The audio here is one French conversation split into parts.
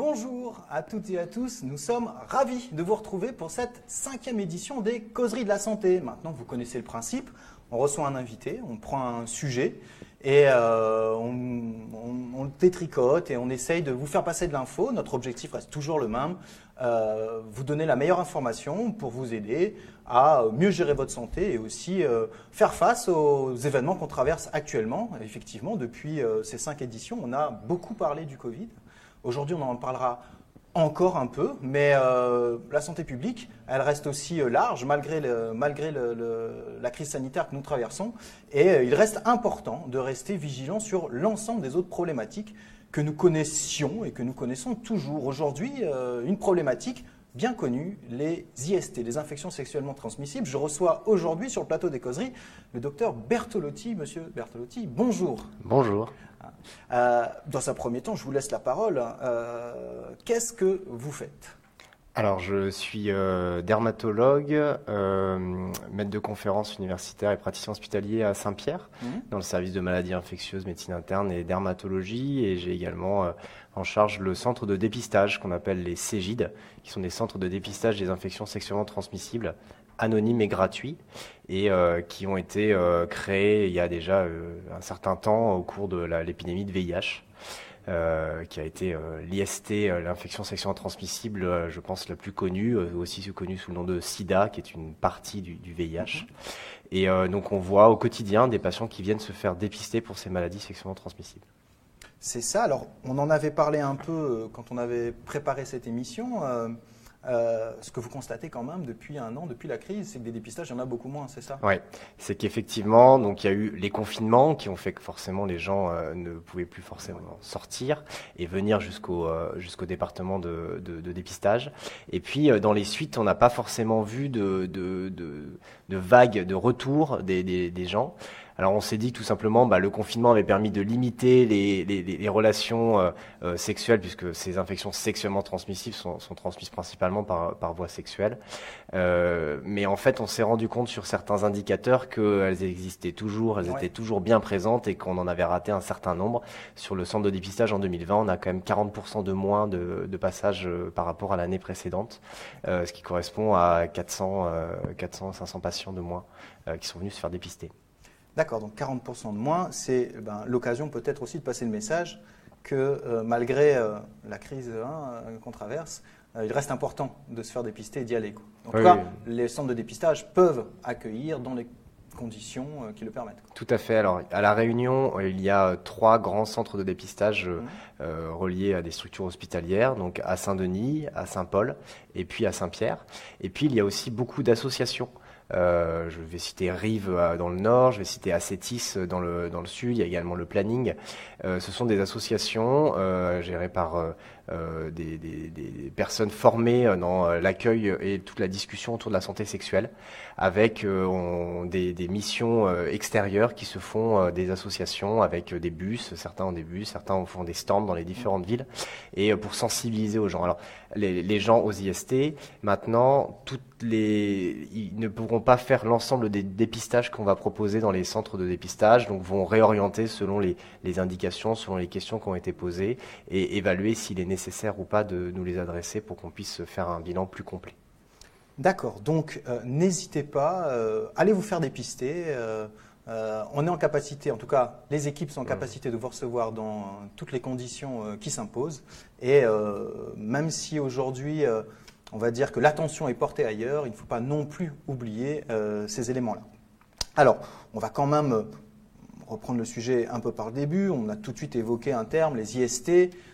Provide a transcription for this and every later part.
Bonjour à toutes et à tous, nous sommes ravis de vous retrouver pour cette 5e édition des Causeries de la Santé. Maintenant, vous connaissez le principe, on reçoit un invité, on prend un sujet et on le détricote et on essaye de vous faire passer de l'info. Notre objectif reste toujours le même, vous donner la meilleure information pour vous aider à mieux gérer votre santé et aussi faire face aux événements qu'on traverse actuellement. Effectivement, depuis ces 5 éditions, on a beaucoup parlé du Covid. Aujourd'hui, on en parlera encore un peu, mais la santé publique, elle reste aussi large malgré la crise sanitaire que nous traversons. Et il reste important de rester vigilant sur l'ensemble des autres problématiques que nous connaissions et que nous connaissons toujours. Aujourd'hui, une problématique bien connue, les IST, les infections sexuellement transmissibles. Je reçois aujourd'hui sur le plateau des causeries le docteur Bertolotti. Monsieur Bertolotti, bonjour. Bonjour. Dans un premier temps, je vous laisse la parole. Qu'est-ce que vous faites ? Alors, je suis dermatologue, maître de conférences universitaire et praticien hospitalier à Saint-Pierre, dans le service de maladies infectieuses, médecine interne et dermatologie. Et j'ai également en charge le centre de dépistage qu'on appelle les CEGID, qui sont des centres de dépistage des infections sexuellement transmissibles, anonymes et gratuits, et qui ont été créés il y a déjà un certain temps au cours de l'épidémie de VIH. Qui a été l'IST, l'infection sexuellement transmissible, je pense la plus connue, aussi connue sous le nom de SIDA, qui est une partie du VIH. Et donc on voit au quotidien des patients qui viennent se faire dépister pour ces maladies sexuellement transmissibles. C'est ça. Alors, on en avait parlé un peu quand on avait préparé cette émission. Ce que vous constatez quand même depuis un an, depuis la crise, c'est que des dépistages, il y en a beaucoup moins, c'est ça ? Oui, c'est qu'effectivement, donc il y a eu les confinements qui ont fait que forcément les gens ne pouvaient plus forcément sortir et venir jusqu'au département de dépistage. Et puis dans les suites, on n'a pas forcément vu de vagues de retour des gens. Alors on s'est dit tout simplement, le confinement avait permis de limiter les relations sexuelles, puisque ces infections sexuellement transmissibles sont transmises principalement par voie sexuelle. Mais en fait, on s'est rendu compte sur certains indicateurs qu'elles existaient toujours, elles étaient toujours bien présentes et qu'on en avait raté un certain nombre. Sur le centre de dépistage en 2020, on a quand même 40% de moins de passages par rapport à l'année précédente, ce qui correspond à 400-500 patients de moins qui sont venus se faire dépister. D'accord, donc 40% de moins, c'est l'occasion peut-être aussi de passer le message que malgré la crise qu'on traverse, il reste important de se faire dépister et d'y aller. En tout cas, les centres de dépistage peuvent accueillir dans les conditions qui le permettent. Tout à fait. Alors, à La Réunion, il y a 3 grands centres de dépistage reliés à des structures hospitalières, donc à Saint-Denis, à Saint-Paul et puis à Saint-Pierre. Et puis, il y a aussi beaucoup d'associations. Je vais citer Rive dans le nord, je vais citer Acétis dans le sud, il y a également le Planning. Ce sont des associations gérées par des personnes formées dans l'accueil et toute la discussion autour de la santé sexuelle, avec des missions extérieures qui se font des associations avec des bus, certains ont des bus, certains font des stands dans les différentes villes, et pour sensibiliser aux gens. Alors les gens aux IST, maintenant, ils ne pourront pas faire l'ensemble des dépistages qu'on va proposer dans les centres de dépistage, donc vont réorienter selon les indications, selon les questions qui ont été posées, et évaluer s'il est nécessaire ou pas de nous les adresser pour qu'on puisse faire un bilan plus complet. D'accord, donc n'hésitez pas, allez vous faire dépister. On est en capacité, en tout cas les équipes sont en capacité de vous recevoir dans toutes les conditions qui s'imposent. Et même si aujourd'hui, on va dire que l'attention est portée ailleurs, il ne faut pas non plus oublier ces éléments-là. Alors, on va quand même reprendre le sujet un peu par le début. On a tout de suite évoqué un terme, les IST.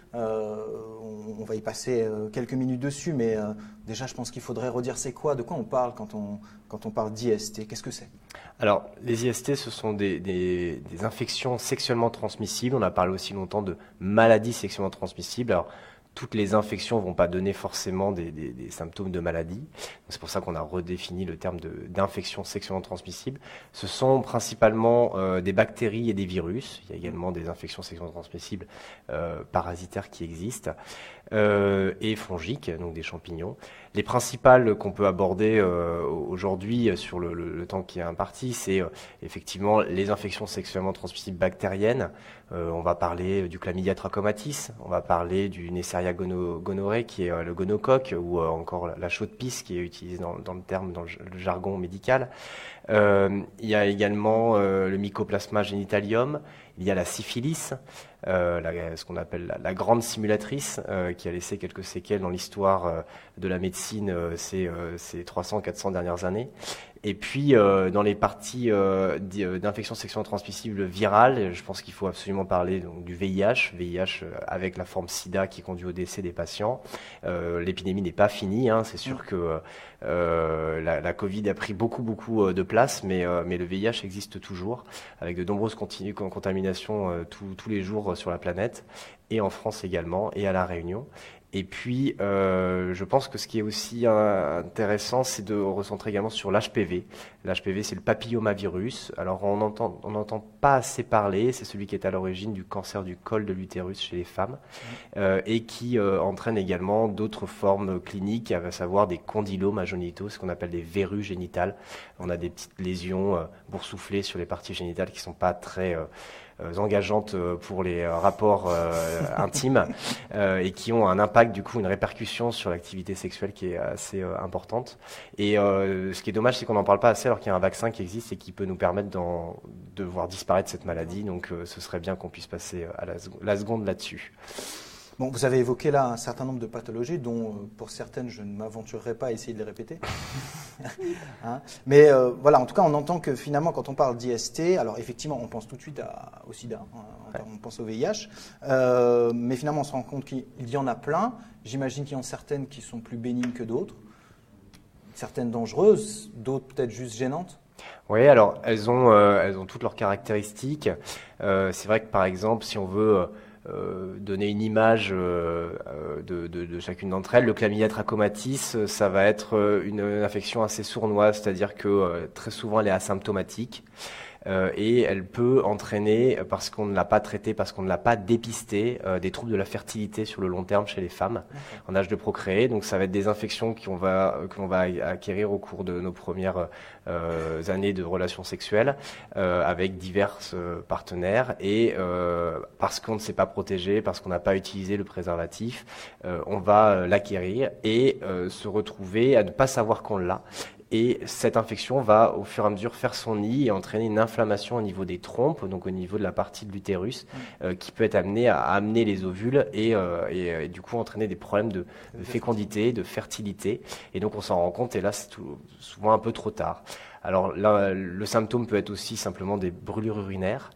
On va y passer quelques minutes dessus, mais déjà je pense qu'il faudrait redire c'est quoi, de quoi on parle quand on parle d'IST, qu'est-ce que c'est ? Alors les IST, ce sont des infections sexuellement transmissibles, on a parlé aussi longtemps de maladies sexuellement transmissibles. Alors toutes les infections ne vont pas donner forcément des symptômes de maladie. C'est pour ça qu'on a redéfini le terme d'infection sexuellement transmissible. Ce sont principalement des bactéries et des virus. Il y a également des infections sexuellement transmissibles parasitaires qui existent, et fongiques, donc des champignons. Les principales qu'on peut aborder aujourd'hui sur le temps qui est imparti, c'est effectivement les infections sexuellement transmissibles bactériennes. On va parler du chlamydia trachomatis, on va parler du Neisseria gonorrhoeae qui est le gonocoque, ou encore la chaude-pisse qui est utilisée dans le jargon médical. Il y a également le mycoplasma genitalium, il y a la syphilis, ce qu'on appelle la grande simulatrice, qui a laissé quelques séquelles dans l'histoire de la médecine ces 300-400 dernières années. Et puis, dans les parties d'infections sexuellement transmissibles virales, je pense qu'il faut absolument parler donc, du VIH avec la forme SIDA qui conduit au décès des patients. L'épidémie n'est pas finie, c'est sûr que la Covid a pris beaucoup de place, mais le VIH existe toujours, avec de nombreuses contaminations tous les jours sur la planète, et en France également, et à La Réunion. Et puis, je pense que ce qui est aussi intéressant, c'est de recentrer également sur l'HPV. L'HPV, c'est le papillomavirus. Alors, on n'entend pas assez parler. C'est celui qui est à l'origine du cancer du col de l'utérus chez les femmes et qui entraîne également d'autres formes cliniques, à savoir des condylomes génitaux, ce qu'on appelle des verrues génitales. On a des petites lésions boursouflées sur les parties génitales qui ne sont pas très engageantes pour les rapports intimes et qui ont un impact, du coup, une répercussion sur l'activité sexuelle qui est assez importante. Et ce qui est dommage, c'est qu'on n'en parle pas assez alors qu'il y a un vaccin qui existe et qui peut nous permettre de voir disparaître cette maladie. Donc ce serait bien qu'on puisse passer à la seconde là-dessus. Bon, vous avez évoqué là un certain nombre de pathologies dont, pour certaines, je ne m'aventurerai pas à essayer de les répéter. Mais voilà, en tout cas, on entend que finalement, quand on parle d'IST, alors effectivement, on pense tout de suite au sida, on pense au VIH, mais finalement, on se rend compte qu'il y en a plein. J'imagine qu'il y en a certaines qui sont plus bénignes que d'autres, certaines dangereuses, d'autres peut-être juste gênantes. Oui, alors elles ont toutes leurs caractéristiques. C'est vrai que par exemple, si on veut donner une image de chacune d'entre elles. Le chlamydia trachomatis, ça va être une infection assez sournoise, c'est-à-dire que très souvent elle est asymptomatique. Et elle peut entraîner, parce qu'on ne l'a pas traitée, parce qu'on ne l'a pas dépistée, des troubles de la fertilité sur le long terme chez les femmes en âge de procréer. Donc ça va être des infections que l'on va acquérir au cours de nos premières années de relations sexuelles avec divers partenaires. Et parce qu'on ne s'est pas protégé, parce qu'on n'a pas utilisé le préservatif, on va l'acquérir et se retrouver à ne pas savoir qu'on l'a. Et cette infection va au fur et à mesure faire son nid et entraîner une inflammation au niveau des trompes, donc au niveau de la partie de l'utérus, qui peut être amenée à amener les ovules et du coup entraîner des problèmes de fécondité, de fertilité. Et donc on s'en rend compte et là c'est souvent un peu trop tard. Alors là, le symptôme peut être aussi simplement des brûlures urinaires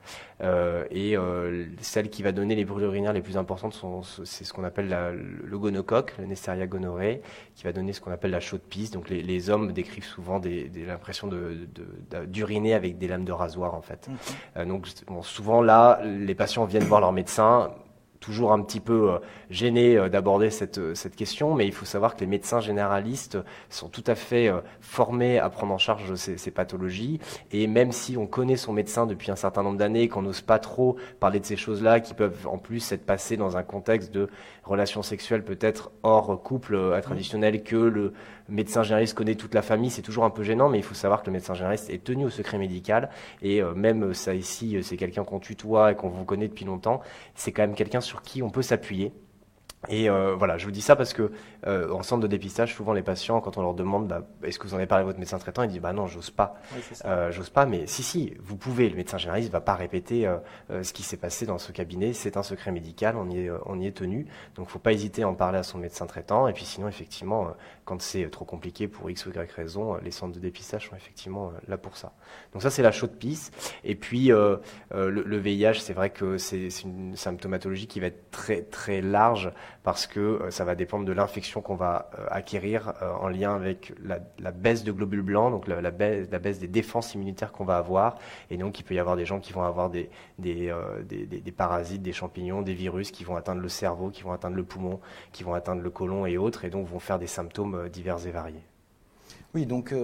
celle qui va donner les brûlures urinaires les plus importantes c'est ce qu'on appelle le gonocoque, le Neisseria gonorrhoeae, qui va donner ce qu'on appelle la chaude-pisse. Donc les hommes décrivent souvent l'impression d'uriner avec des lames de rasoir en fait. Donc souvent là, les patients viennent voir leur médecin, toujours un petit peu gêné d'aborder cette question, mais il faut savoir que les médecins généralistes sont tout à fait formés à prendre en charge ces pathologies. Et même si on connaît son médecin depuis un certain nombre d'années, qu'on n'ose pas trop parler de ces choses-là, qui peuvent en plus être passées dans un contexte de relations sexuelles peut-être hors couple traditionnel, que le médecin généraliste connaît toute la famille, c'est toujours un peu gênant, mais il faut savoir que le médecin généraliste est tenu au secret médical. Et même ça ici, c'est quelqu'un qu'on tutoie et qu'on vous connaît depuis longtemps, c'est quand même quelqu'un sur qui on peut s'appuyer. Et voilà, je vous dis ça parce que en centre de dépistage, souvent les patients, quand on leur demande est-ce que vous en avez parlé à votre médecin traitant, ils disent non, j'ose pas. Oui, j'ose pas, mais si, vous pouvez. Le médecin généraliste va pas répéter ce qui s'est passé dans ce cabinet. C'est un secret médical, on y est tenu. Donc faut pas hésiter à en parler à son médecin traitant. Et puis sinon, effectivement, quand c'est trop compliqué pour X ou Y raison, les centres de dépistage sont effectivement là pour ça. Donc ça, c'est la chaude-pisse. Et puis le VIH, c'est vrai que c'est une symptomatologie qui va être très très large, parce que ça va dépendre de l'infection qu'on va acquérir en lien avec la baisse de globules blancs, donc la baisse des défenses immunitaires qu'on va avoir. Et donc il peut y avoir des gens qui vont avoir des parasites, des champignons, des virus qui vont atteindre le cerveau, qui vont atteindre le poumon, qui vont atteindre le côlon et autres, et donc vont faire des symptômes divers et variés. Oui, donc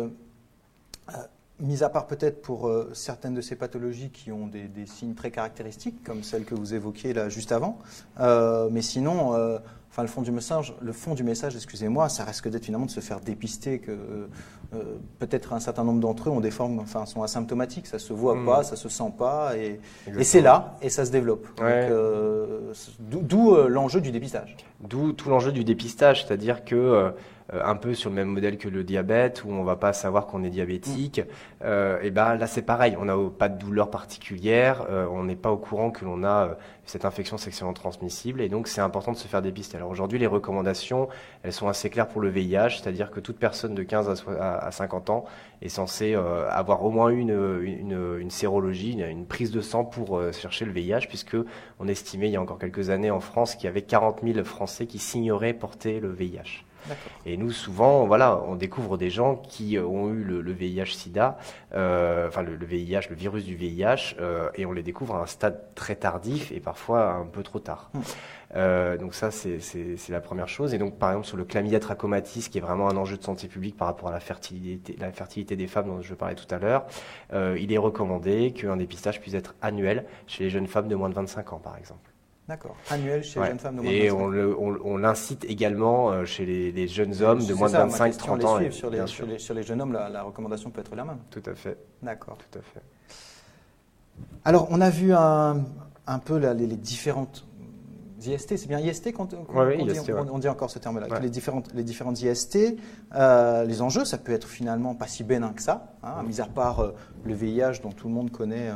mis à part peut-être pour certaines de ces pathologies qui ont des signes très caractéristiques, comme celles que vous évoquiez là juste avant, mais sinon, enfin le fond du message, excusez-moi, ça risque d'être finalement de se faire dépister que peut-être un certain nombre d'entre eux ont des formes, enfin sont asymptomatiques, ça se voit pas, ça se sent pas, et c'est là et ça se développe. Ouais. D'où l'enjeu du dépistage. D'où tout l'enjeu du dépistage, c'est-à-dire que un peu sur le même modèle que le diabète, où on va pas savoir qu'on est diabétique, et ben là c'est pareil, on n'a pas de douleur particulière, on n'est pas au courant que l'on a cette infection sexuellement transmissible, et donc c'est important de se faire dépister. Alors aujourd'hui, les recommandations, elles sont assez claires pour le VIH, c'est-à-dire que toute personne de 15 à 50 ans est censée avoir au moins une sérologie, une prise de sang pour chercher le VIH, puisque on estimait il y a encore quelques années en France qu'il y avait 40 000 Français qui s'ignoraient porter le VIH. Et nous, souvent, voilà, on découvre des gens qui ont eu le VIH-Sida, enfin le VIH, le virus du VIH, et on les découvre à un stade très tardif et parfois un peu trop tard. Donc ça, c'est la première chose. Et donc, par exemple, sur le chlamydia trachomatis, qui est vraiment un enjeu de santé publique par rapport à la fertilité des femmes dont je parlais tout à l'heure, il est recommandé qu'un dépistage puisse être annuel chez les jeunes femmes de moins de 25 ans, par exemple. D'accord. Annuel chez les jeunes femmes de moins de 25 ans. Et on l'incite également chez les jeunes hommes de moins de 25-30 ans. Sur les jeunes hommes, la recommandation peut être la même. Tout à fait. D'accord. Tout à fait. Alors, on a vu un peu les différentes IST. C'est bien IST on dit encore ce terme-là. Ouais. Les différentes IST, les enjeux, ça peut être finalement pas si bénin que ça, mis à part le VIH dont tout le monde connaît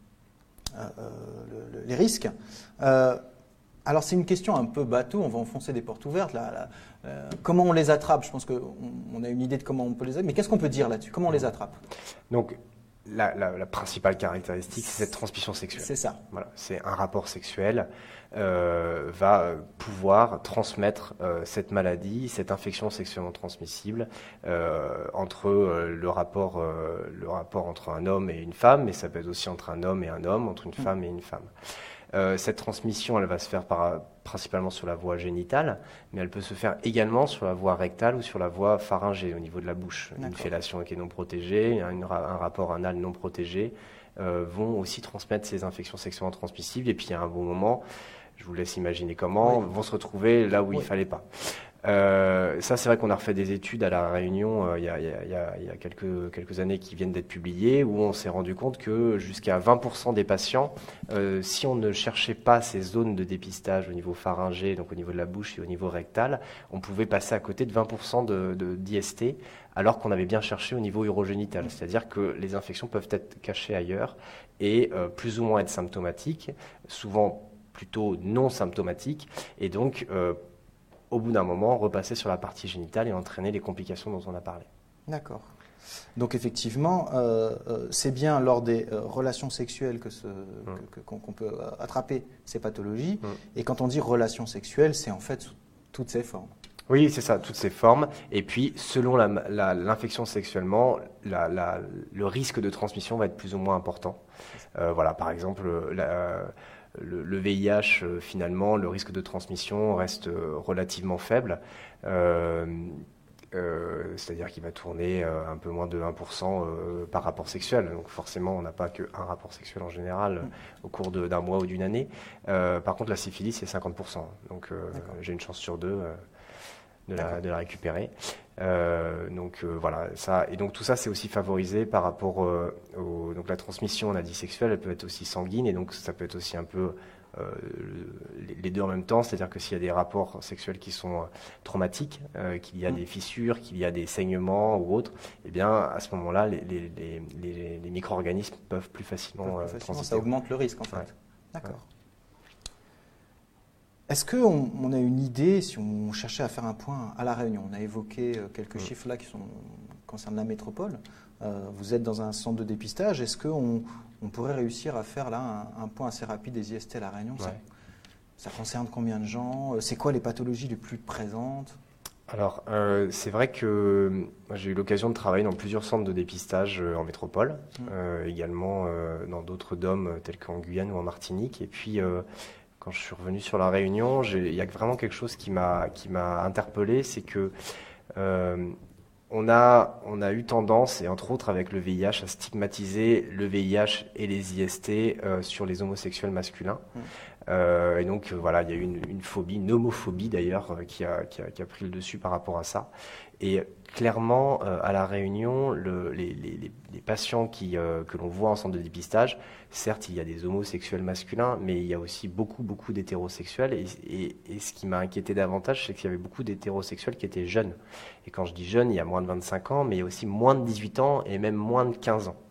les risques. Alors c'est une question un peu bateau, on va enfoncer des portes ouvertes. Là. Comment on les attrape? Je pense qu'on a une idée de comment on peut les attraper, mais qu'est-ce qu'on peut dire là-dessus? Comment on les attrape? Donc la principale caractéristique, c'est cette transmission sexuelle. C'est ça. Voilà, c'est un rapport sexuel va pouvoir transmettre cette maladie, cette infection sexuellement transmissible entre le rapport entre un homme et une femme, mais ça peut être aussi entre un homme et un homme, entre une femme et une femme. Cette transmission, elle va se faire principalement sur la voie génitale, mais elle peut se faire également sur la voie rectale ou sur la voie pharyngée, au niveau de la bouche. Une fellation qui est non protégée, un rapport anal non protégé, vont aussi transmettre ces infections sexuellement transmissibles. Et puis, à un bon moment, je vous laisse imaginer comment, vont se retrouver là où il ne fallait pas. Ça, c'est vrai qu'on a refait des études à La Réunion il y a quelques années qui viennent d'être publiées, où on s'est rendu compte que jusqu'à 20% des patients, si on ne cherchait pas ces zones de dépistage au niveau pharyngé, donc au niveau de la bouche et au niveau rectal, on pouvait passer à côté de 20% d'IST, alors qu'on avait bien cherché au niveau urogénital. C'est-à-dire que les infections peuvent être cachées ailleurs et plus ou moins être symptomatiques, souvent plutôt non symptomatiques, et donc au bout d'un moment, repasser sur la partie génitale et entraîner les complications dont on a parlé. D'accord. Donc effectivement, c'est bien lors des relations sexuelles qu'on peut attraper ces pathologies. Et quand on dit relations sexuelles, c'est en fait sous toutes ces formes. Oui, c'est ça, toutes ces formes. Et puis, selon l'infection sexuellement, le risque de transmission va être plus ou moins important. Voilà, par exemple, le VIH, finalement, le risque de transmission reste relativement faible. C'est-à-dire qu'il va tourner un peu moins de 1% par rapport sexuel. Donc forcément, on n'a pas qu'un rapport sexuel en général au cours d'un mois ou d'une année. Par contre, la syphilis, c'est 50%. Donc j'ai une chance sur deux de la récupérer. Voilà, ça. Et donc tout ça, c'est aussi favorisé par rapport donc la transmission, on a dit sexuelle, elle peut être aussi sanguine, et donc ça peut être aussi un peu les deux en même temps, c'est-à-dire que s'il y a des rapports sexuels qui sont traumatiques, qu'il y a des fissures, qu'il y a des saignements ou autres, eh bien à ce moment-là, les micro-organismes peuvent plus facilement transiter. Ça augmente le risque en fait. Ouais. D'accord. Ouais. Est-ce qu'on a une idée, si on cherchait à faire un point à La Réunion? On a évoqué quelques chiffres là qui concernent la métropole. Vous êtes dans un centre de dépistage. Est-ce qu'on pourrait réussir à faire là un point assez rapide des IST à La Réunion? Ça concerne combien de gens? C'est quoi les pathologies les plus présentes? Alors, c'est vrai que j'ai eu l'occasion de travailler dans plusieurs centres de dépistage en métropole, également dans d'autres DOM tels qu'en Guyane ou en Martinique. Et puis, quand je suis revenu sur La Réunion, il y a vraiment quelque chose qui m'a interpellé, c'est que on a eu tendance, et entre autres avec le VIH, à stigmatiser le VIH et les IST sur les homosexuels masculins. Et donc voilà, il y a eu une phobie, une homophobie d'ailleurs, qui a pris le dessus par rapport à ça. Et clairement, à La Réunion, les patients que l'on voit en centre de dépistage, certes, il y a des homosexuels masculins, mais il y a aussi beaucoup d'hétérosexuels. Et ce qui m'a inquiété davantage, c'est qu'il y avait beaucoup d'hétérosexuels qui étaient jeunes. Et quand je dis jeunes, il y a moins de 25 ans, mais il y a aussi moins de 18 ans et même moins de 15 ans.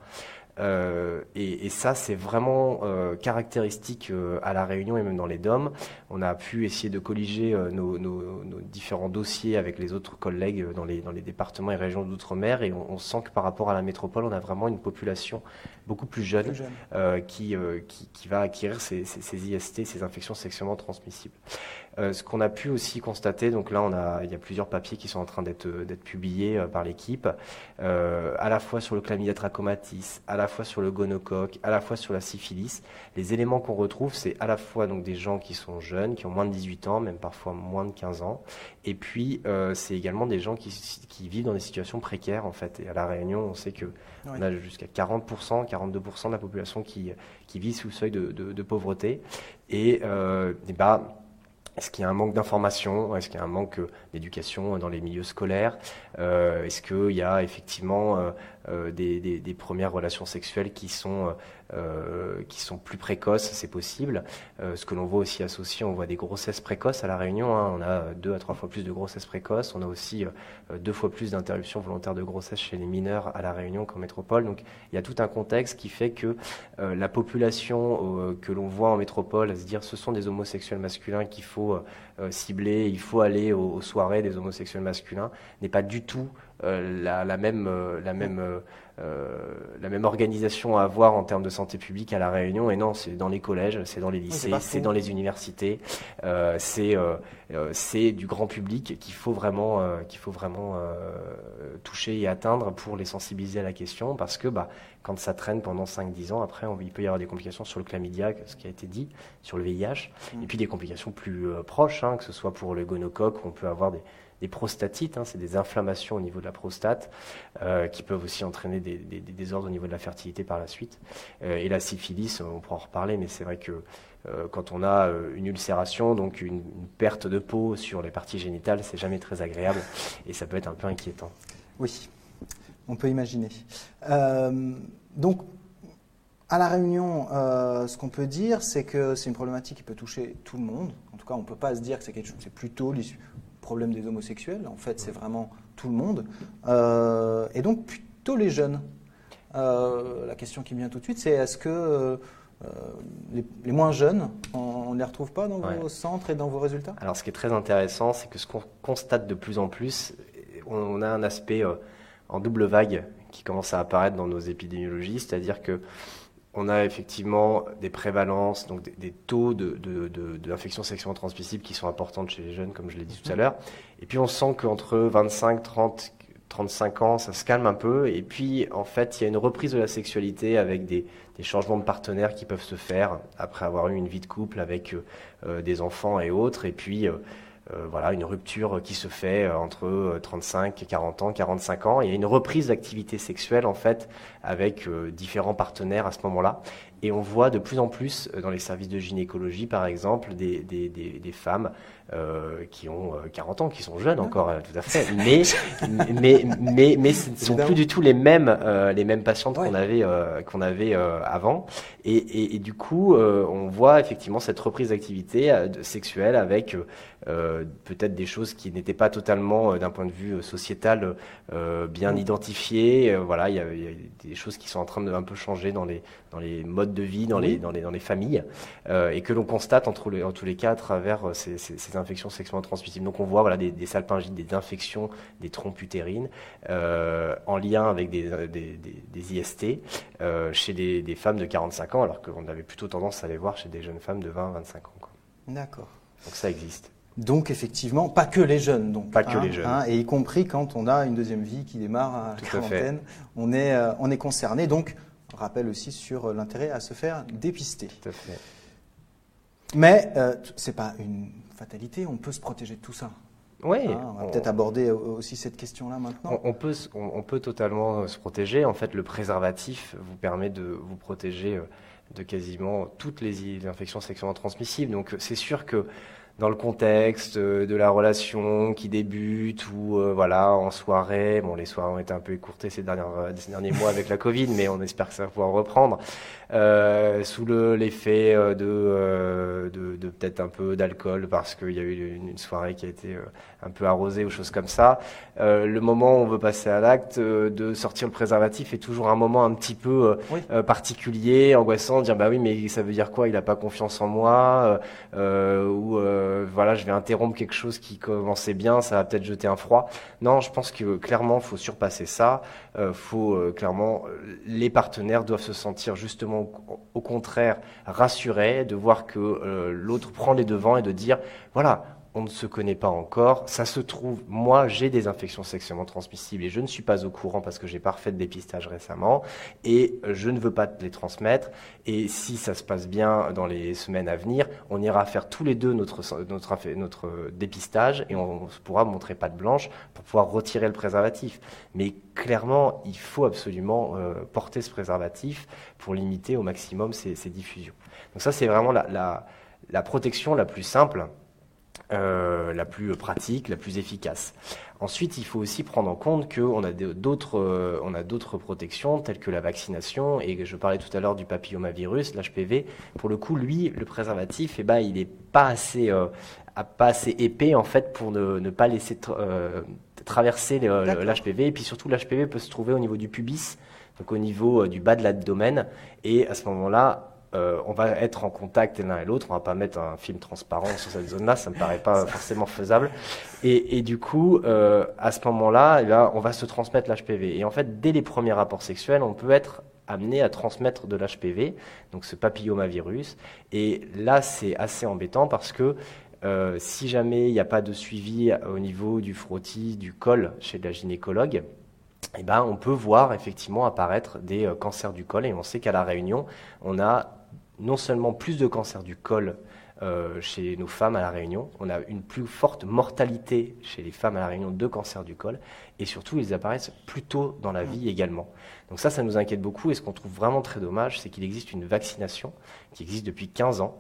Et ça, c'est vraiment caractéristique à La Réunion et même dans les DOM. On a pu essayer de colliger nos différents dossiers avec les autres collègues dans les départements et régions d'outre-mer, et on sent que par rapport à la métropole, on a vraiment une population beaucoup plus jeune qui va acquérir ces IST, ces infections sexuellement transmissibles. Ce qu'on a pu aussi constater, donc là il y a plusieurs papiers qui sont en train d'être publiés par l'équipe, à la fois sur le chlamydia trachomatis, à la fois sur le gonocoque, à la fois sur la syphilis. Les éléments qu'on retrouve, c'est à la fois donc des gens qui sont jeunes, qui ont moins de 18 ans, même parfois moins de 15 ans, et puis c'est également des gens qui vivent dans des situations précaires en fait. Et à La Réunion, on sait que on a jusqu'à 40%, 42% de la population qui vit sous le seuil de pauvreté. Et est-ce qu'il y a un manque d'information? Est-ce qu'il y a un manque d'éducation dans les milieux scolaires? Est-ce qu'il y a effectivement des premières relations sexuelles qui sont plus précoces? C'est possible. Ce que l'on voit aussi associé, on voit des grossesses précoces à La Réunion. On a 2 à 3 fois plus de grossesses précoces. On a aussi 2 fois plus d'interruptions volontaires de grossesse chez les mineurs à La Réunion qu'en métropole. Donc il y a tout un contexte qui fait que la population que l'on voit en métropole, à se dire ce sont des homosexuels masculins qu'il faut cibler, il faut aller aux soirées des homosexuels masculins, n'est pas du tout la même organisation à avoir en termes de santé publique à La Réunion. Et non, c'est dans les collèges, c'est dans les lycées, c'est dans les universités, c'est du grand public qu'il faut vraiment toucher et atteindre pour les sensibiliser à la question, parce que quand ça traîne pendant 5-10 ans, après il peut y avoir des complications sur le chlamydia, ce qui a été dit, sur le VIH, et puis des complications plus proches, que ce soit pour le gonocoque, où on peut avoir des prostatites, c'est des inflammations au niveau de la prostate qui peuvent aussi entraîner des désordres au niveau de la fertilité par la suite. Et la syphilis, on pourra en reparler, mais c'est vrai que quand on a une ulcération, donc une perte de peau sur les parties génitales, c'est jamais très agréable et ça peut être un peu inquiétant. Oui, on peut imaginer. Donc, à La Réunion, ce qu'on peut dire, c'est que c'est une problématique qui peut toucher tout le monde. En tout cas, on ne peut pas se dire que c'est quelque chose, c'est plutôt le problème des homosexuels. En fait, c'est vraiment tout le monde. Et donc, plutôt les jeunes. La question qui me vient tout de suite, c'est est-ce que les moins jeunes, on ne les retrouve pas dans vos centres et dans vos résultats? Alors, ce qui est très intéressant, c'est que ce qu'on constate de plus en plus, on a un aspect en double vague qui commence à apparaître dans nos épidémiologies, c'est-à-dire que on a effectivement des prévalences, donc des taux d'infections sexuellement transmissibles qui sont importantes chez les jeunes, comme je l'ai dit tout à l'heure. Et puis on sent qu'entre 25, 30, 35 ans, ça se calme un peu. Et puis en fait, il y a une reprise de la sexualité avec des changements de partenaires qui peuvent se faire après avoir eu une vie de couple avec des enfants et autres. Et puis une rupture qui se fait entre 35 et 40 ans, 45 ans. Il y a une reprise d'activité sexuelle, en fait, avec différents partenaires à ce moment-là. Et on voit de plus en plus dans les services de gynécologie, par exemple, des femmes qui ont 40 ans, qui sont jeunes encore, tout à fait, mais ce ne sont plus du tout les mêmes patientes qu'on avait avant. Et du coup, on voit effectivement cette reprise d'activité sexuelle avec peut-être des choses qui n'étaient pas totalement, d'un point de vue sociétal, bien identifiées. Il y a des choses qui sont en train de un peu changer dans les modes de vie, dans les familles, et que l'on constate en tous les cas à travers ces infections sexuellement transmissibles. Donc on voit des salpingites, des infections des trompes utérines en lien avec des IST chez des femmes de 45 ans, alors qu'on avait plutôt tendance à les voir chez des jeunes femmes de 20-25 ans. D'accord. Donc ça existe. Donc effectivement, pas que les jeunes. Donc, pas que les jeunes. Et y compris quand on a une deuxième vie qui démarre à la quarantaine, on est concerné. Donc, on rappelle aussi sur l'intérêt à se faire dépister. Tout à fait. Mais ce n'est pas une fatalité, on peut se protéger de tout ça. Oui, On va peut-être aborder aussi cette question-là maintenant. On peut totalement se protéger. En fait, le préservatif vous permet de vous protéger de quasiment toutes les infections sexuellement transmissibles. Donc, c'est sûr que dans le contexte de la relation qui débute ou voilà en soirée, bon les soirées ont été un peu écourtées ces derniers mois avec la Covid, mais on espère que ça va pouvoir reprendre sous l'effet de peut-être un peu d'alcool parce qu'il y a eu une soirée qui a été un peu arrosée ou choses comme ça. Le moment où on veut passer à l'acte de sortir le préservatif est toujours un moment un petit peu particulier, angoissant, de dire bah oui mais ça veut dire quoi, il a pas confiance en moi ou voilà, je vais interrompre quelque chose qui commençait bien, ça va peut-être jeter un froid. Non, je pense que clairement, faut surpasser ça. Clairement, les partenaires doivent se sentir justement, au contraire, rassurés de voir que l'autre prend les devants et de dire, voilà, on ne se connaît pas encore, ça se trouve, moi j'ai des infections sexuellement transmissibles et je ne suis pas au courant parce que j'ai pas refait de dépistage récemment et je ne veux pas te les transmettre et si ça se passe bien dans les semaines à venir, on ira faire tous les deux notre dépistage et on pourra montrer patte blanche pour pouvoir retirer le préservatif. Mais clairement, il faut absolument porter ce préservatif pour limiter au maximum ces diffusions. Donc ça c'est vraiment la protection la plus simple. La plus pratique, la plus efficace. Ensuite, il faut aussi prendre en compte qu'on a d'autres protections telles que la vaccination et je parlais tout à l'heure du papillomavirus, l'HPV. Pour le coup, lui, le préservatif, il est pas assez épais en fait pour ne pas laisser traverser l'HPV. Et puis surtout, l'HPV peut se trouver au niveau du pubis, donc au niveau du bas de l'abdomen. Et à ce moment-là, on va être en contact l'un et l'autre, on va pas mettre un film transparent sur cette zone-là, ça me paraît pas forcément faisable. Et du coup, à ce moment-là, on va se transmettre l'HPV. Et en fait, dès les premiers rapports sexuels, on peut être amené à transmettre de l'HPV, donc ce papillomavirus. Et là, c'est assez embêtant parce que si jamais il n'y a pas de suivi au niveau du frottis, du col chez la gynécologue, on peut voir effectivement apparaître des cancers du col. Et on sait qu'à La Réunion, on a non seulement plus de cancers du col chez nos femmes à La Réunion, on a une plus forte mortalité chez les femmes à La Réunion de cancers du col, et surtout ils apparaissent plus tôt dans la vie également. Donc ça nous inquiète beaucoup, et ce qu'on trouve vraiment très dommage, c'est qu'il existe une vaccination qui existe depuis 15 ans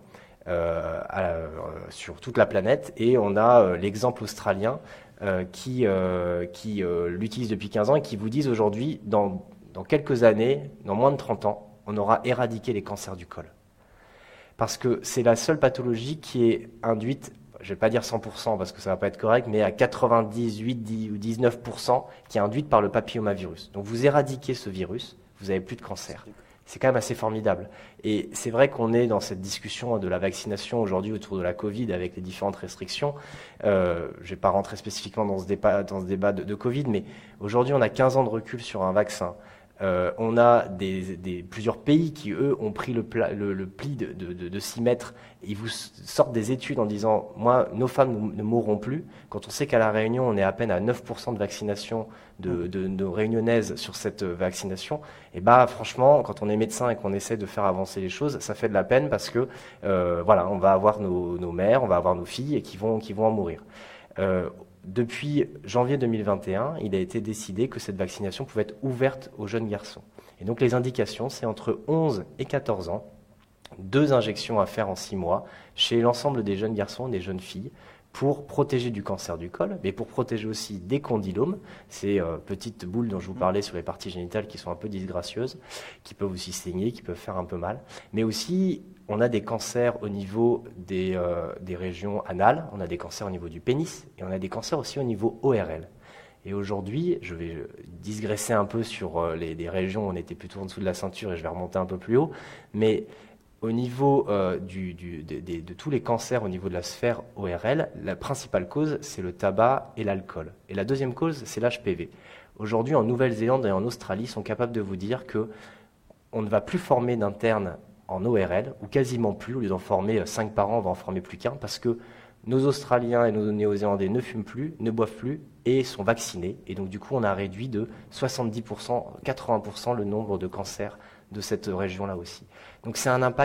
sur toute la planète, et on a l'exemple australien qui l'utilise depuis 15 ans et qui vous disent aujourd'hui, dans quelques années, dans moins de 30 ans, on aura éradiqué les cancers du col. Parce que c'est la seule pathologie qui est induite, je ne vais pas dire 100% parce que ça ne va pas être correct, mais à 98 ou 19% qui est induite par le papillomavirus. Donc vous éradiquez ce virus, vous n'avez plus de cancer. C'est quand même assez formidable. Et c'est vrai qu'on est dans cette discussion de la vaccination aujourd'hui autour de la Covid avec les différentes restrictions. Je ne vais pas rentrer spécifiquement dans ce débat de Covid, mais aujourd'hui on a 15 ans de recul sur un vaccin. On a plusieurs pays qui, eux, ont pris le pli de s'y mettre. Ils vous sortent des études en disant « Moi, nos femmes ne mourront plus ». Quand on sait qu'à La Réunion, on est à peine à 9% de vaccination de réunionnaises sur cette vaccination, et franchement, quand on est médecin et qu'on essaie de faire avancer les choses, ça fait de la peine parce que, on va avoir nos mères, on va avoir nos filles et qui vont en mourir. Depuis janvier 2021, il a été décidé que cette vaccination pouvait être ouverte aux jeunes garçons. Et donc les indications, c'est entre 11 et 14 ans, 2 injections à faire en 6 mois chez l'ensemble des jeunes garçons et des jeunes filles pour protéger du cancer du col, mais pour protéger aussi des condylomes, ces petites boules dont je vous parlais sur les parties génitales qui sont un peu disgracieuses, qui peuvent aussi saigner, qui peuvent faire un peu mal, mais aussi on a des cancers au niveau des régions anales, on a des cancers au niveau du pénis, et on a des cancers aussi au niveau ORL. Et aujourd'hui, je vais digresser un peu sur les régions où on était plutôt en dessous de la ceinture et je vais remonter un peu plus haut, mais au niveau de tous les cancers au niveau de la sphère ORL, la principale cause, c'est le tabac et l'alcool. Et la deuxième cause, c'est l'HPV. Aujourd'hui, en Nouvelle-Zélande et en Australie, ils sont capables de vous dire qu'on ne va plus former d'internes en ORL, ou quasiment plus. Au lieu d'en former 5 par an, on va en former plus qu'un, parce que nos Australiens et nos Néo-Zélandais ne fument plus, ne boivent plus et sont vaccinés. Et donc du coup, on a réduit de 70%, 80% le nombre de cancers de cette région-là aussi. Donc c'est un impact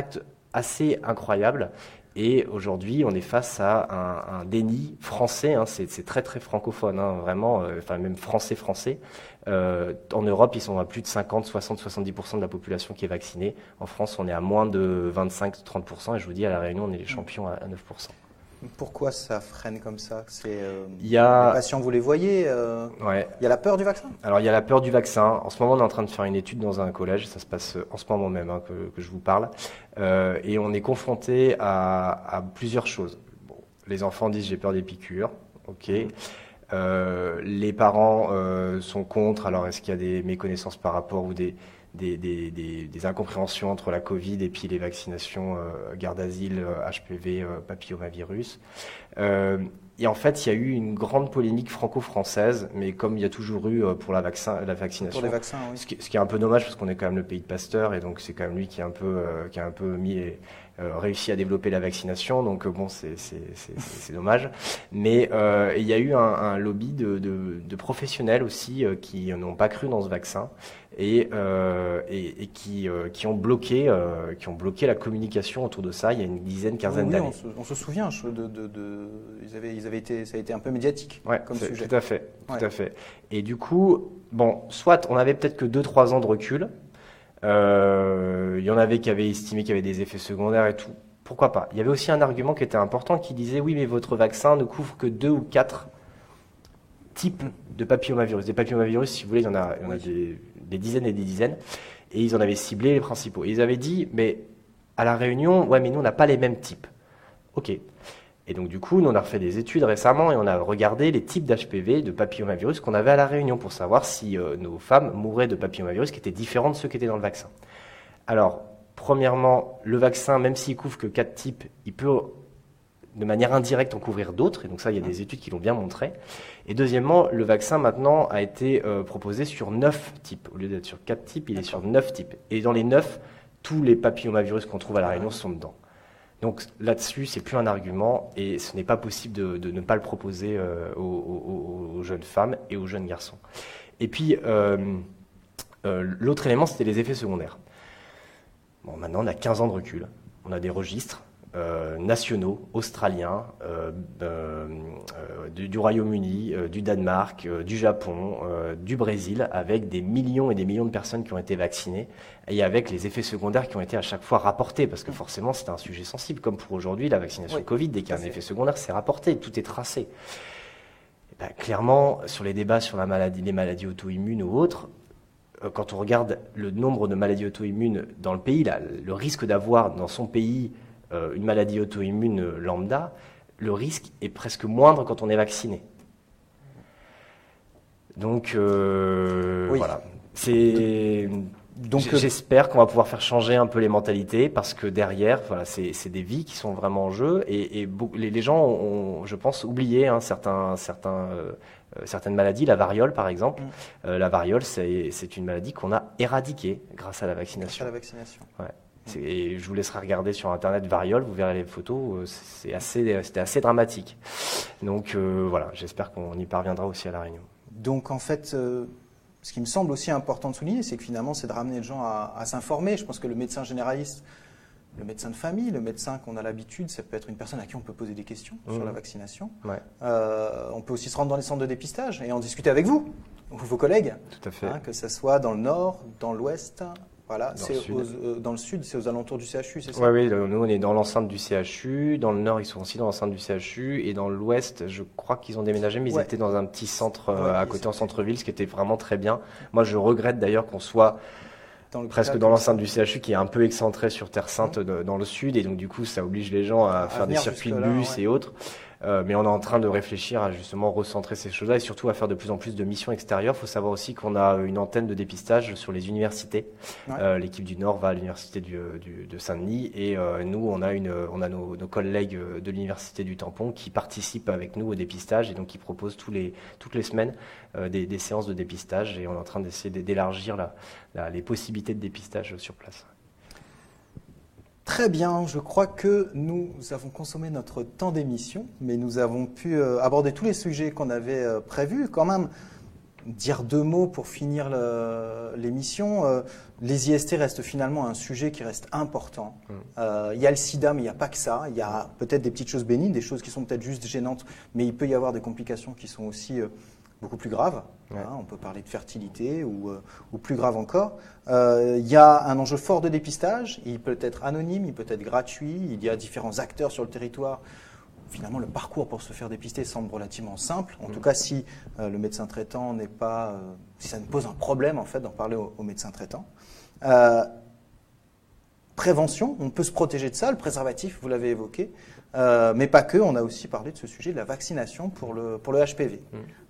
assez incroyable. Et aujourd'hui, on est face à un déni français, hein, c'est très très francophone, hein, vraiment, enfin même français. En Europe, ils sont à plus de 50, 60, 70% de la population qui est vaccinée. En France, on est à moins de 25-30%. Et je vous dis, à La Réunion, on est les champions à 9%. Pourquoi ça freine comme ça? Il y a... Les patients, vous les voyez Ouais. Il y a la peur du vaccin? Alors, il y a la peur du vaccin. En ce moment, on est en train de faire une étude dans un collège. Ça se passe en ce moment même, hein, que je vous parle. Et on est confronté à plusieurs choses. Bon, les enfants disent « j'ai peur des piqûres ». Ok. Les parents sont contre. Alors, est-ce qu'il y a des méconnaissances par rapport ou des incompréhensions entre la Covid et puis les vaccinations garde d'asile, HPV, papillomavirus. Et en fait, il y a eu une grande polémique franco-française, mais comme il y a toujours eu pour la vaccination. Pour les vaccins, oui. Ce qui est un peu dommage parce qu'on est quand même le pays de Pasteur et donc c'est quand même lui qui a un peu réussi à développer la vaccination. Donc bon, c'est dommage. Mais il y a eu un lobby de professionnels aussi qui n'ont pas cru dans ce vaccin et qui ont bloqué la communication autour de ça il y a une quinzaine d'années. On se souvient ça a été un peu médiatique comme sujet. Tout à fait. Et du coup, bon, soit on avait peut-être que 2-3 ans de recul. Il y en avait qui avaient estimé qu'il y avait des effets secondaires et tout. Pourquoi pas? Il y avait aussi un argument qui était important qui disait oui, mais votre vaccin ne couvre que 2 ou 4 types de papillomavirus. Des papillomavirus, si vous voulez, il y en a des dizaines et des dizaines. Et ils en avaient ciblé les principaux. Et ils avaient dit, mais à La Réunion, ouais, mais nous, on n'a pas les mêmes types. Ok. Et donc, du coup, nous, on a refait des études récemment et on a regardé les types d'HPV, de papillomavirus qu'on avait à La Réunion pour savoir si nos femmes mouraient de papillomavirus qui étaient différents de ceux qui étaient dans le vaccin. Alors, premièrement, le vaccin, même s'il couvre que 4 types, il peut, de manière indirecte, en couvrir d'autres. Et donc ça, il y a des études qui l'ont bien montré. Et deuxièmement, le vaccin, maintenant, a été proposé sur 9 types. Au lieu d'être sur 4 types, il est sur 9 types. Et dans les 9, tous les papillomavirus qu'on trouve à La Réunion sont dedans. Donc là-dessus, c'est plus un argument et ce n'est pas possible de ne pas le proposer aux jeunes femmes et aux jeunes garçons. Et puis, l'autre élément, c'était les effets secondaires. Bon, maintenant, on a 15 ans de recul. On a des registres nationaux, australiens, du Royaume-Uni, du Danemark, du Japon, du Brésil, avec des millions et des millions de personnes qui ont été vaccinées et avec les effets secondaires qui ont été à chaque fois rapportés, parce que forcément c'est un sujet sensible, comme pour aujourd'hui la vaccination Covid, dès qu'il y a un effet secondaire, c'est rapporté, tout est tracé. Et ben, clairement, sur les débats sur les maladies auto-immunes ou autres, quand on regarde le nombre de maladies auto-immunes dans le pays, le risque d'avoir dans son pays une maladie auto-immune lambda, le risque est presque moindre quand on est vacciné. Donc voilà. J'espère qu'on va pouvoir faire changer un peu les mentalités parce que derrière, voilà, c'est des vies qui sont vraiment en jeu et les gens ont, je pense, oublié certaines maladies, la variole par exemple. La variole, c'est une maladie qu'on a éradiquée grâce à la vaccination. Ouais. Et je vous laisserai regarder sur Internet variole, vous verrez les photos, c'était assez dramatique. Donc voilà, j'espère qu'on y parviendra aussi à La Réunion. Donc en fait, ce qui me semble aussi important de souligner, c'est que finalement, c'est de ramener les gens à s'informer. Je pense que le médecin généraliste, le médecin de famille, le médecin qu'on a l'habitude, ça peut être une personne à qui on peut poser des questions sur la vaccination. Ouais. On peut aussi se rendre dans les centres de dépistage et en discuter avec vous, vos collègues. Tout à fait. Que ce soit dans le nord, dans l'ouest. Voilà, dans le sud, c'est aux alentours du CHU, c'est ça? Oui, nous on est dans l'enceinte du CHU, dans le nord ils sont aussi dans l'enceinte du CHU, et dans l'ouest je crois qu'ils ont déménagé, mais ils étaient dans un petit centre à côté en centre-ville, ce qui était vraiment très bien. Moi je regrette d'ailleurs qu'on soit presque dans l'enceinte du CHU qui est un peu excentré sur Terre Sainte dans le sud, et donc du coup ça oblige les gens à faire des circuits de bus et autres. Mais on est en train de réfléchir à justement recentrer ces choses-là et surtout à faire de plus en plus de missions extérieures. Il faut savoir aussi qu'on a une antenne de dépistage sur les universités. L'équipe du Nord va à l'université de Saint-Denis et nous, on a nos collègues de l'université du Tampon qui participent avec nous au dépistage et donc qui proposent toutes les semaines des séances de dépistage et on est en train d'essayer d'élargir les possibilités de dépistage sur place. Très bien, je crois que nous avons consommé notre temps d'émission, mais nous avons pu aborder tous les sujets qu'on avait prévus. Quand même, dire 2 mots pour finir l'émission. Les IST restent finalement un sujet qui reste important. Il y a le sida, mais il n'y a pas que ça. Il y a peut-être des petites choses bénignes, des choses qui sont peut-être juste gênantes, mais il peut y avoir des complications qui sont aussi beaucoup plus graves. Ouais. On peut parler de fertilité ou plus grave encore. Il y a un enjeu fort de dépistage. Il peut être anonyme, il peut être gratuit. Il y a différents acteurs sur le territoire. Finalement, le parcours pour se faire dépister semble relativement simple. En tout cas, si le médecin traitant n'est pas, si ça ne pose un problème en fait d'en parler au médecin traitant. Prévention, on peut se protéger de ça. Le préservatif, vous l'avez évoqué, mais pas que. On a aussi parlé de ce sujet de la vaccination pour le HPV.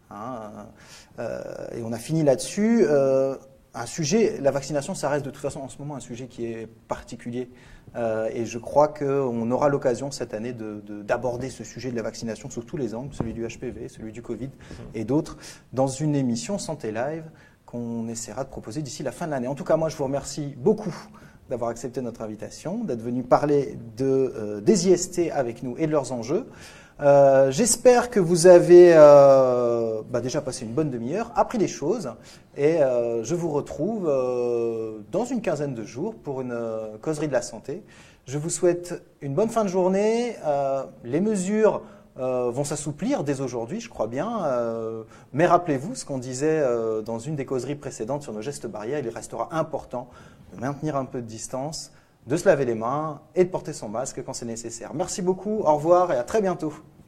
Et on a fini là-dessus. Un sujet, la vaccination, ça reste de toute façon en ce moment un sujet qui est particulier. Et je crois qu'on aura l'occasion cette année d'aborder ce sujet de la vaccination sous tous les angles, celui du HPV, celui du Covid et d'autres, dans une émission Santé Live qu'on essaiera de proposer d'ici la fin de l'année. En tout cas, moi, je vous remercie beaucoup d'avoir accepté notre invitation, d'être venu parler des IST avec nous et de leurs enjeux. J'espère que vous avez déjà passé une bonne demi-heure, appris des choses, et je vous retrouve dans une quinzaine de jours pour une causerie de la santé. Je vous souhaite une bonne fin de journée. Les mesures vont s'assouplir dès aujourd'hui, je crois bien, mais rappelez-vous ce qu'on disait dans une des causeries précédentes sur nos gestes barrières, il restera important de maintenir un peu de distance, de se laver les mains et de porter son masque quand c'est nécessaire. Merci beaucoup, au revoir et à très bientôt.